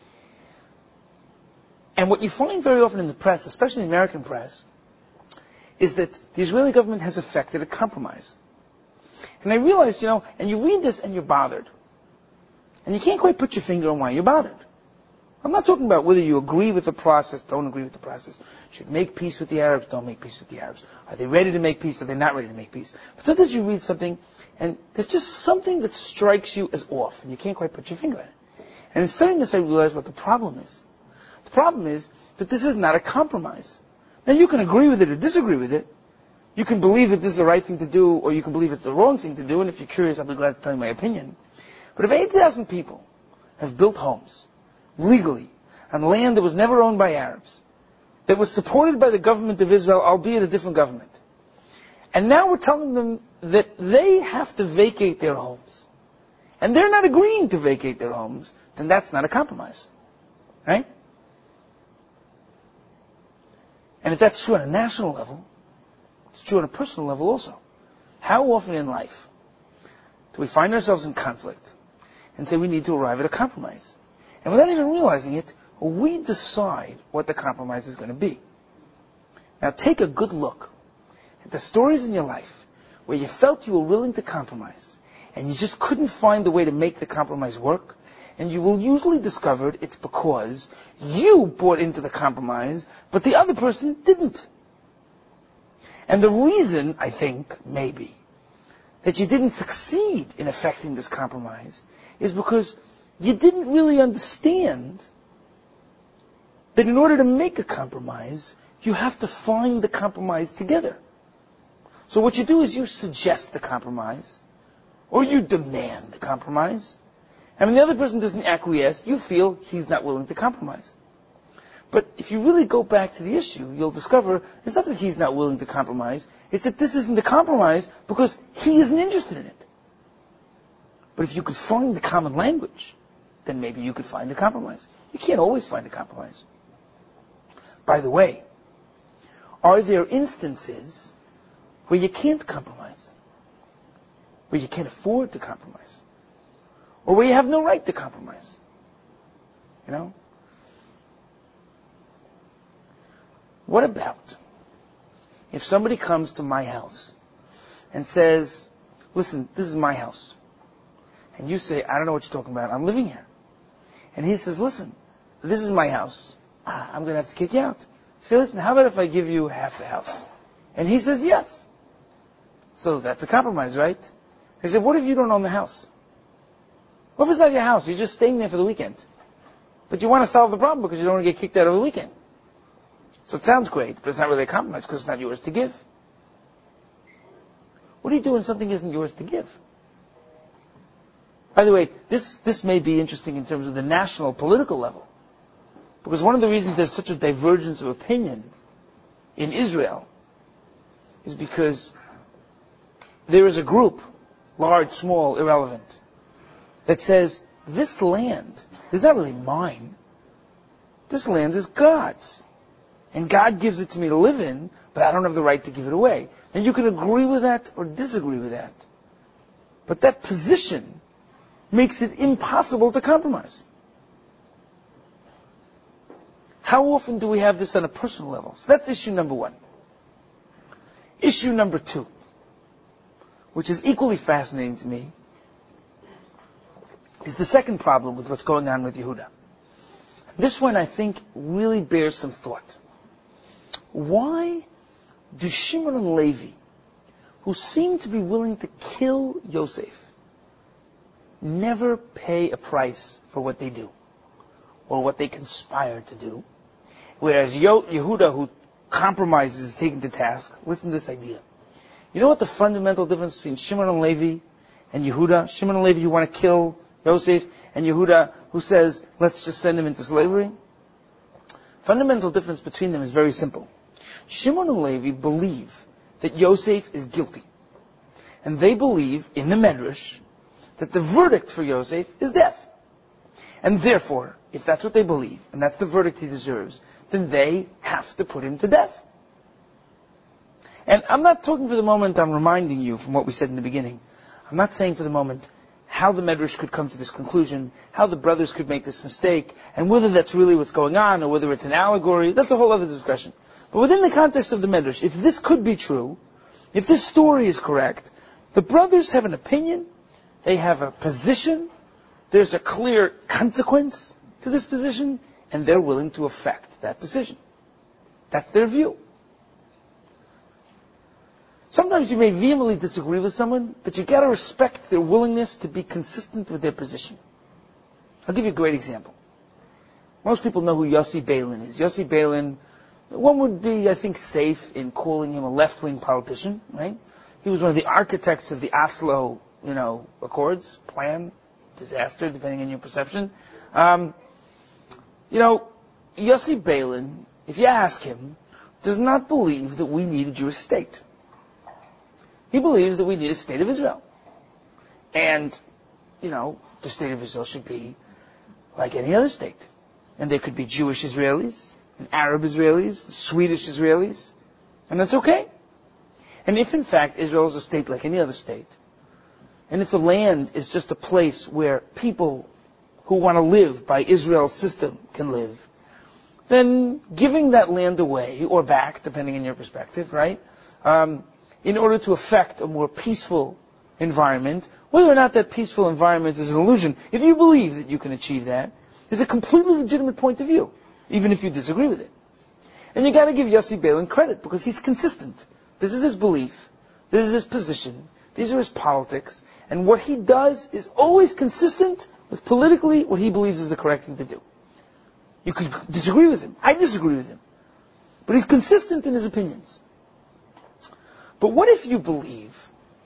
S2: And what you find very often in the press, especially in the American press, is that the Israeli government has effected a compromise. And I realized, and you read this and you're bothered. And you can't quite put your finger on why you're bothered. I'm not talking about whether you agree with the process, don't agree with the process. Should make peace with the Arabs, don't make peace with the Arabs. Are they ready to make peace, are they not ready to make peace? But sometimes you read something, and there's just something that strikes you as off, and you can't quite put your finger on it. And in saying this, I realize what the problem is. The problem is that this is not a compromise. Now, you can agree with it or disagree with it. You can believe that this is the right thing to do, or you can believe it's the wrong thing to do, and if you're curious, I'll be glad to tell you my opinion. But if 8,000 people have built homes legally on land that was never owned by Arabs, that was supported by the government of Israel, albeit a different government, and now we're telling them that they have to vacate their homes, and they're not agreeing to vacate their homes, then that's not a compromise. Right? And if that's true on a national level, it's true on a personal level also. How often in life do we find ourselves in conflict and say we need to arrive at a compromise? And without even realizing it, we decide what the compromise is going to be. Now take a good look at the stories in your life where you felt you were willing to compromise and you just couldn't find the way to make the compromise work, And you will usually discover it's because you bought into the compromise, but the other person didn't. And the reason, I think, maybe, that you didn't succeed in effecting this compromise is because you didn't really understand that in order to make a compromise, you have to find the compromise together. So what you do is you suggest the compromise, or you demand the compromise, and when the other person doesn't acquiesce, you feel he's not willing to compromise. But if you really go back to the issue, you'll discover it's not that he's not willing to compromise, it's that this isn't a compromise because he isn't interested in it. But if you could find the common language, then maybe you could find a compromise. You can't always find a compromise. By the way, are there instances where you can't compromise? Where you can't afford to compromise? Or where you have no right to compromise? You know? What about if somebody comes to my house and says, listen, this is my house. And you say, I don't know what you're talking about. I'm living here. And he says, listen, this is my house. I'm going to have to kick you out. Say, listen, how about if I give you half the house? And he says, yes. So that's a compromise, right? He said, what if you don't own the house? What if it's not your house? You're just staying there for the weekend. But you want to solve the problem because you don't want to get kicked out over the weekend. So it sounds great, but it's not really a compromise because it's not yours to give. What do you do when something isn't yours to give? By the way, this may be interesting in terms of the national political level. Because one of the reasons there's such a divergence of opinion in Israel is because there is a group, large, small, irrelevant, that says, this land is not really mine. This land is God's. And God gives it to me to live in, but I don't have the right to give it away. And you can agree with that or disagree with that. But that position makes it impossible to compromise. How often do we have this on a personal level? So that's issue number one. Issue number two, which is equally fascinating to me, is the second problem with what's going on with Yehuda. This one, I think, really bears some thought. Why do Shimon and Levi, who seem to be willing to kill Yosef, never pay a price for what they do, or what they conspire to do, whereas Yehuda, who compromises, is taken to task? Listen to this idea. You know what the fundamental difference between Shimon and Levi and Yehuda? Shimon and Levi who want to kill Yosef, and Yehuda who says, let's just send him into slavery? Fundamental difference between them is very simple. Shimon and Levi believe that Yosef is guilty. And they believe, in the Medrash, that the verdict for Yosef is death. And therefore, if that's what they believe, and that's the verdict he deserves, then they have to put him to death. And I'm not talking for the moment, I'm reminding you from what we said in the beginning. I'm not saying for the moment how the Medrash could come to this conclusion, how the brothers could make this mistake, and whether that's really what's going on, or whether it's an allegory, that's a whole other discussion. But within the context of the Medrash, if this could be true, if this story is correct, the brothers have an opinion, they have a position, there's a clear consequence to this position, and they're willing to affect that decision. That's their view. Sometimes you may vehemently disagree with someone, but you got to respect their willingness to be consistent with their position. I'll give you a great example. Most people know who Yossi Beilin is. Yossi Beilin, one would be, I think, safe in calling him a left-wing politician, right? He was one of the architects of the Oslo, Accords, plan, disaster, depending on your perception. Yossi Beilin, if you ask him, does not believe that we need a Jewish state. He believes that we need a state of Israel. And, the state of Israel should be like any other state. And there could be Jewish Israelis, and Arab Israelis, Swedish Israelis, and that's okay. And if in fact Israel is a state like any other state, and if the land is just a place where people who want to live by Israel's system can live, then giving that land away, or back, depending on your perspective, right? In order to effect a more peaceful environment, whether or not that peaceful environment is an illusion, if you believe that you can achieve that, is a completely legitimate point of view, even if you disagree with it. And you got to give Yossi Beilin credit because he's consistent. This is his belief. This is his position. These are his politics. And what he does is always consistent with politically what he believes is the correct thing to do. You could disagree with him. I disagree with him. But he's consistent in his opinions. But what if you believe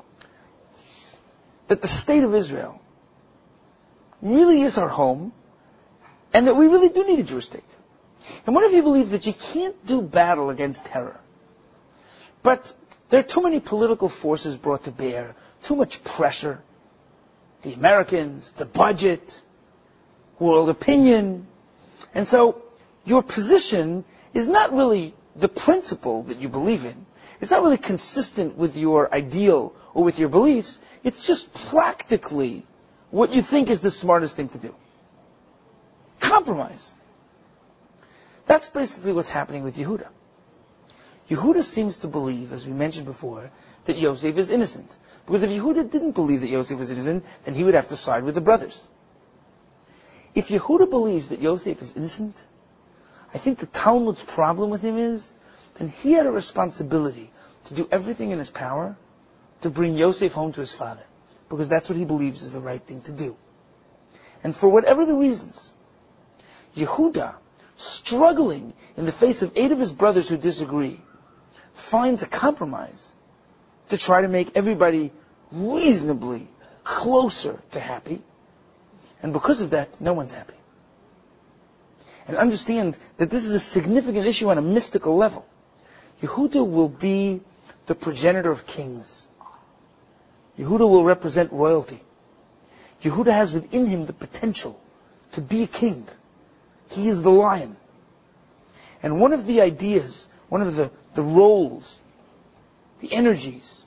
S2: that the state of Israel really is our home and that we really do need a Jewish state? And what if you believe that you can't do battle against terror, but there are too many political forces brought to bear, too much pressure, the Americans, the budget, world opinion, and so your position is not really the principle that you believe in. It's not really consistent with your ideal or with your beliefs. It's just practically what you think is the smartest thing to do. Compromise. That's basically what's happening with Yehuda. Yehuda seems to believe, as we mentioned before, that Yosef is innocent. Because if Yehuda didn't believe that Yosef was innocent, then he would have to side with the brothers. If Yehuda believes that Yosef is innocent, I think the Talmud's problem with him is that he had a responsibility to do everything in his power to bring Yosef home to his father. Because that's what he believes is the right thing to do. And for whatever the reasons, Yehuda, struggling in the face of 8 of his brothers who disagree, finds a compromise to try to make everybody reasonably closer to happy. And because of that, no one's happy. And understand that this is a significant issue on a mystical level. Yehuda will be the progenitor of kings. Yehuda will represent royalty. Yehuda has within him the potential to be a king. He is the lion. And one of the ideas, one of the roles, the energies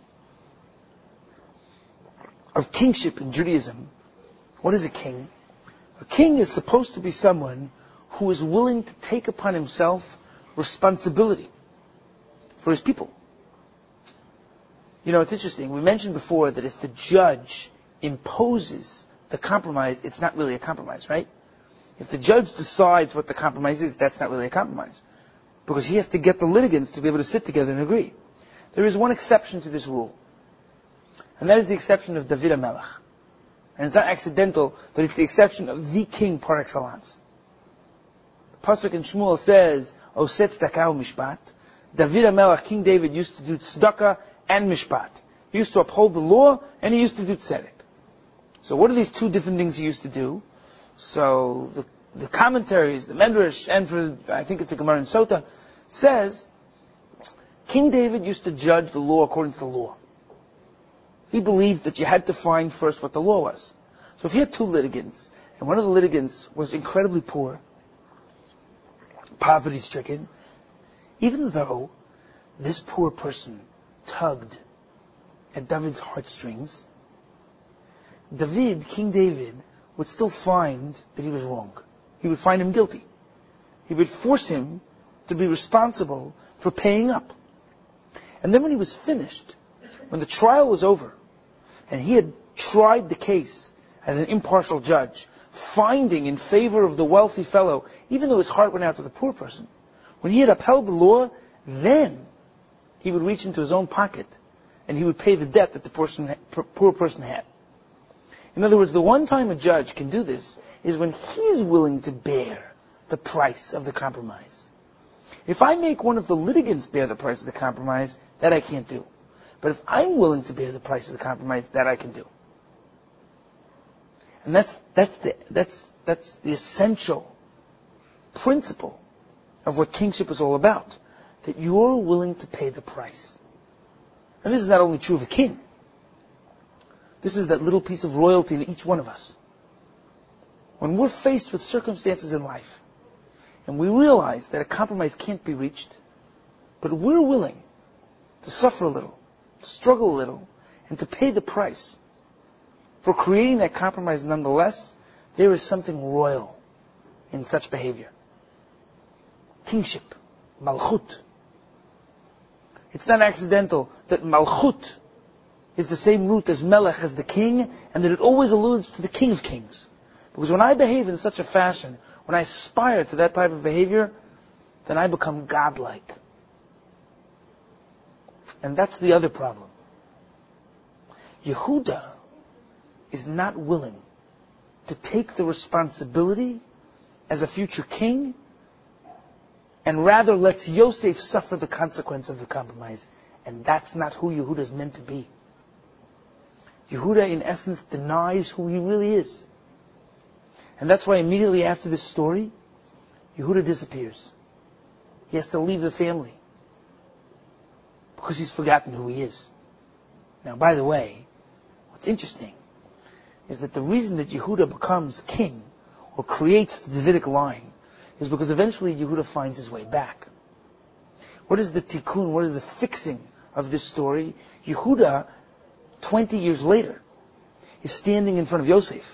S2: of kingship in Judaism, what is a king? A king is supposed to be someone who is willing to take upon himself responsibility for his people. You know, it's interesting. We mentioned before that if the judge imposes the compromise, it's not really a compromise, right? If the judge decides what the compromise is, that's not really a compromise. Because he has to get the litigants to be able to sit together and agree. There is one exception to this rule. And that is the exception of David HaMelech. And it's not accidental that it's the exception of the king par excellence. The Pasuk in Shmuel says, Oset tzedakah u'mishpat. David HaMelech, King David, used to do tzedakah and mishpat. He used to uphold the law and he used to do tzedek. So what are these two different things he used to do? So the commentaries, the Medrash, and for, I think it's a Gemara in Sota, says, King David used to judge the law according to the law. He believed that you had to find first what the law was. So if you had 2 litigants, and one of the litigants was incredibly poor, poverty-stricken, even though this poor person tugged at David's heartstrings, King David, would still find that he was wrong. He would find him guilty. He would force him to be responsible for paying up. And then when he was finished, when the trial was over, and he had tried the case as an impartial judge, finding in favor of the wealthy fellow, even though his heart went out to the poor person, when he had upheld the law, then he would reach into his own pocket and he would pay the debt that the poor person had. In other words, the one time a judge can do this is when he's willing to bear the price of the compromise. If I make one of the litigants bear the price of the compromise, that I can't do. But if I'm willing to bear the price of the compromise, that I can do. And that's the essential principle of what kingship is all about. That you're willing to pay the price. And this is not only true of a king. This is that little piece of royalty in each one of us. When we're faced with circumstances in life, and we realize that a compromise can't be reached, but we're willing to suffer a little, to struggle a little, and to pay the price for creating that compromise nonetheless, there is something royal in such behavior. Kingship, malchut. It's not accidental that malchut is the same root as Melech, as the king, and that it always alludes to the King of Kings. Because when I behave in such a fashion, when I aspire to that type of behavior, then I become godlike. And that's the other problem. Yehuda is not willing to take the responsibility as a future king, and rather lets Yosef suffer the consequence of the compromise. And that's not who Yehuda is meant to be. Yehuda, in essence, denies who he really is. And that's why immediately after this story, Yehuda disappears. He has to leave the family because he's forgotten who he is. Now, by the way, what's interesting is that the reason that Yehuda becomes king or creates the Davidic line is because eventually Yehuda finds his way back. What is the tikkun? What is the fixing of this story? Yehuda, 20 years later, is standing in front of Yosef.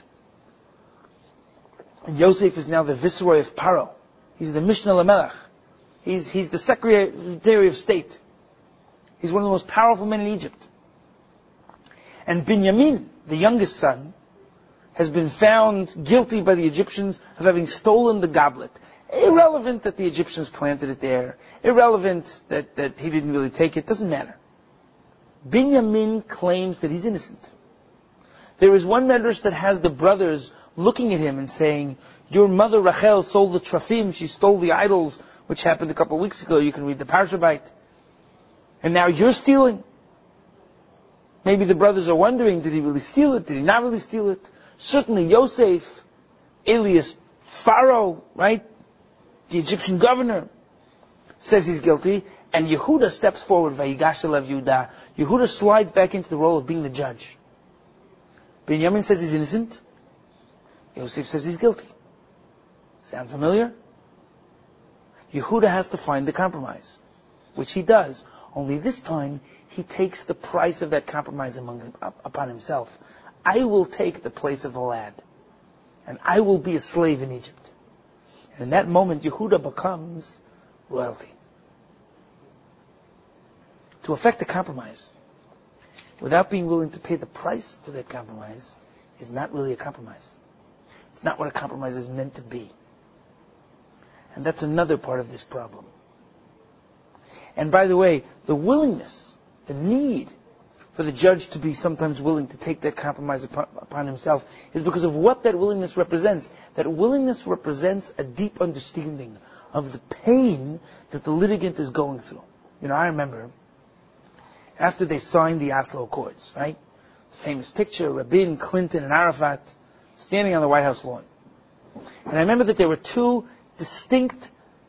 S2: And Yosef is now the viceroy of Paro. He's the Mishnah Lamelech. He's the Secretary of State. He's one of the most powerful men in Egypt. And Binyamin, the youngest son, has been found guilty by the Egyptians of having stolen the goblet. Irrelevant that the Egyptians planted it there. Irrelevant that he didn't really take it. Doesn't matter. Binyamin claims that he's innocent. There is one medrash that has the brothers looking at him and saying, your mother Rachel sold the trafim, she stole the idols, which happened a couple of weeks ago. You can read the Parshabite. And now you're stealing. Maybe the brothers are wondering, did he really steal it? Did he not really steal it? Certainly Yosef, alias Pharaoh, right? The Egyptian governor, says he's guilty. And Yehuda steps forward, Vayigash Elav Yehuda. Yehuda slides back into the role of being the judge. Binyamin says he's innocent. Yosef says he's guilty. Sound familiar? Yehuda has to find the compromise, which he does. Only this time, he takes the price of that compromise upon himself. I will take the place of the lad, and I will be a slave in Egypt. And in that moment, Yehuda becomes royalty. To effect a compromise, without being willing to pay the price for that compromise, is not really a compromise. It's not what a compromise is meant to be. And that's another part of this problem. And by the way, the willingness, the need for the judge to be sometimes willing to take that compromise upon himself is because of what that willingness represents. That willingness represents a deep understanding of the pain that the litigant is going through. You know, I remember after they signed the Oslo Accords, right? Famous picture, Rabin, Clinton, and Arafat standing on the White House lawn. And I remember that there were two distinct,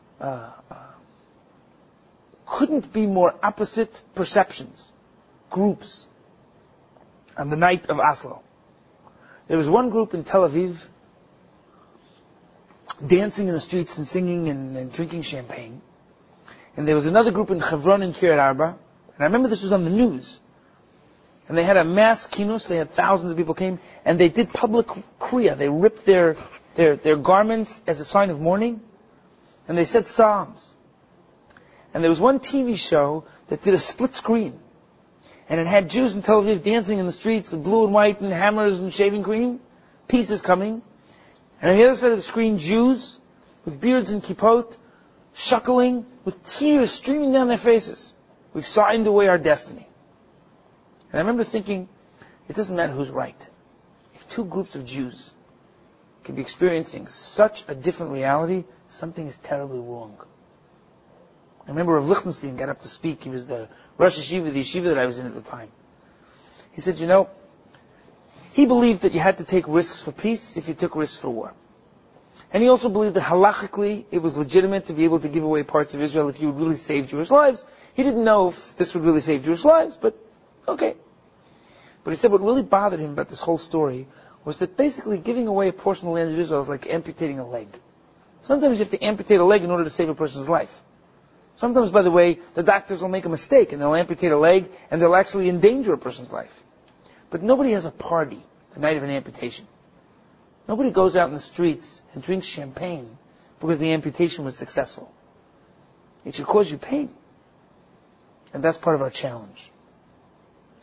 S2: couldn't be more opposite perceptions, groups, on the night of Oslo. There was one group in Tel Aviv dancing in the streets and singing and drinking champagne. And there was another group in Hebron and Kiryat Arba. And I remember this was on the news. And they had a mass kinus, they had thousands of people came, and they did public kriya. They ripped their garments as a sign of mourning, and they said psalms. And there was one TV show that did a split screen. And it had Jews in Tel Aviv dancing in the streets, blue and white and hammers and shaving cream, pieces coming. And on the other side of the screen, Jews with beards and kippot, shuckling, with tears streaming down their faces. We've signed away our destiny. And I remember thinking, it doesn't matter who's right. If two groups of Jews can be experiencing such a different reality, something is terribly wrong. I remember Rav Lichtenstein got up to speak. He was the Rosh Yeshiva, the yeshiva that I was in at the time. He said, he believed that you had to take risks for peace if you took risks for war. And he also believed that halachically it was legitimate to be able to give away parts of Israel if you would really save Jewish lives. He didn't know if this would really save Jewish lives, but okay. But he said what really bothered him about this whole story was that basically giving away a portion of the land of Israel is like amputating a leg. Sometimes you have to amputate a leg in order to save a person's life. Sometimes, by the way, the doctors will make a mistake and they'll amputate a leg and they'll actually endanger a person's life. But nobody has a party the night of an amputation. Nobody goes out in the streets and drinks champagne because the amputation was successful. It should cause you pain. And that's part of our challenge.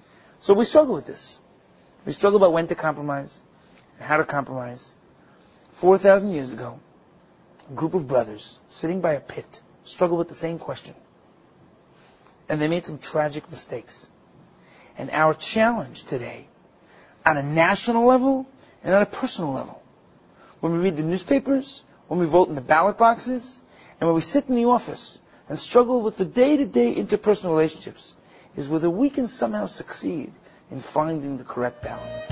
S2: So we struggle with this. We struggle about when to compromise and how to compromise. 4,000 years ago, a group of brothers sitting by a pit struggled with the same question. And they made some tragic mistakes. And our challenge today, on a national level and on a personal level, when we read the newspapers, when we vote in the ballot boxes, and when we sit in the office and struggle with the day-to-day interpersonal relationships, is whether we can somehow succeed in finding the correct balance.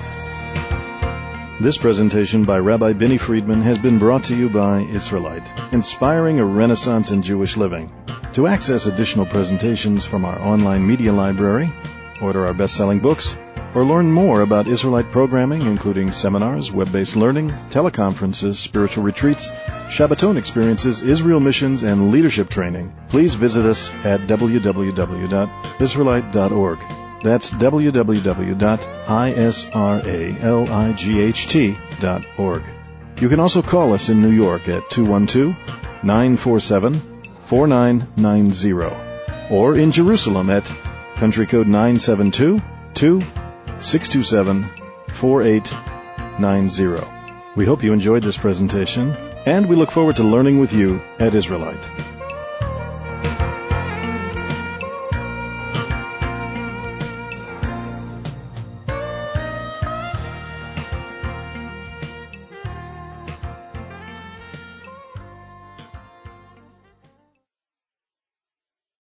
S1: This presentation by Rabbi Benny Friedman has been brought to you by Israelite, inspiring a renaissance in Jewish living. To access additional presentations from our online media library, order our best-selling books, or learn more about Israelite programming, including seminars, web-based learning, teleconferences, spiritual retreats, Shabbaton experiences, Israel missions, and leadership training, please visit us at www.israelite.org. That's www.israelight.org. You can also call us in New York at 212-947-4990, or in Jerusalem at country code 972-627-4890. We hope you enjoyed this presentation, and we look forward to learning with you at Israelite.